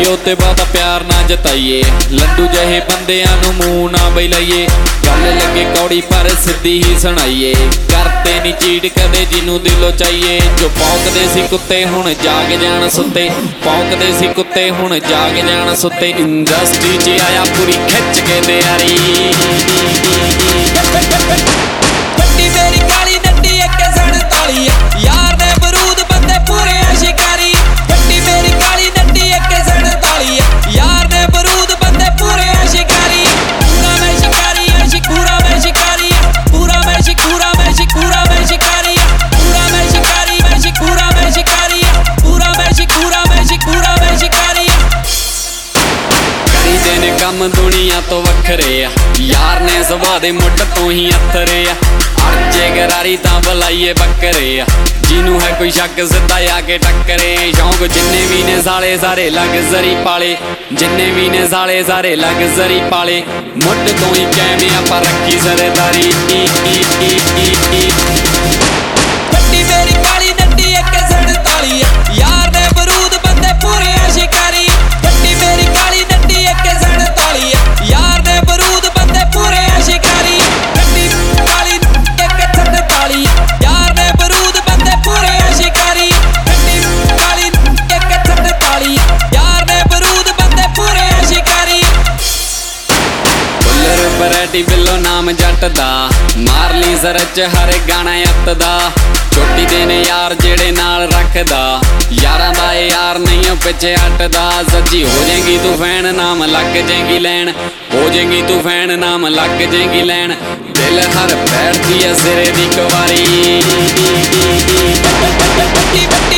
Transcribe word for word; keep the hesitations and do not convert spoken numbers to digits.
दिलों ते बहुता प्यार ना जताइए, लड्डू जहे बंदियां नूं मूंह ना बई लाइए। गल लगे कौड़ी पर सीधी ही सुनाइए, करते नी चीट कदे जिन्नू दिलों चाहिए। जो भौंकदे सी कुत्ते हुण जाग जाण सुत्ते, भौंकदे सी कुत्ते हुण जाग जाण सुत्ते। इंडस्ट्री च आया पूरी खिच के तैयारी, गड्डी मेरी काली नड्डी एक सड़ताली यार दे बरूद बंदे पूरे शिकारी। गड्डी मेरी काली नड्डी एक सड़ताली यार दे बरूद बंदे पूरे शिकारी। पूरा मैं शिकारी शिकूरा मैं शिकारी, पूरा मैं शिकूरा मैं शिकूरा मैं शिकारी, पूरा मैं शिकारी मैं शिकूरा मैं शिकारी, पूरा मैं शिकूरा मैं शिकूरा मैं शिकारी। करीदे ने कम दुनिया तो वखरे आ, यार ने सुभाऽ दे मुੱਢ तो ही अथरे आ। अड़जे गरारी तां बुलाइए बकरे आ, जिन्नू है कोई शक सिद्धा आके टक्करे। शौक जिन्ने भी ने साले सारे लग्जरी पाले, जिन्ने भी ने साले सारे लग्जरी पाले। मुੱਢ तो ही कैमे आपां रखी सरदारी। गड्डी मेरी काली नड्डी एक सड़ताली यार दे बरूद बंदे पूरे शिकारी। गड्डी मेरी काली नड्डी एक सड़ताली यार दे बरूद बंदे पूरे शिकारी। गड्डी काली एक सड़ताली यार दे बरूद बंदे पूरे शिकारी। गड्डी काली एक सड़ताली यार दे बरूद बंदे पूरे शिकारी। बुल्लर वैरायटी बिल्लो नाम जट दा, मार ली सर च हर गाना अत दा। चोटी दे ने यार जेड़े नाल रखदा, यारां दा ए यार नहीं पिछे हटदा। सच्ची हो जाएगी तू फैन नाम लग जाएगी लैन, हो जाएगी तू फैन नाम लग जाएगी लैन। दिल हर बैठदी है सिरे दी कवारी।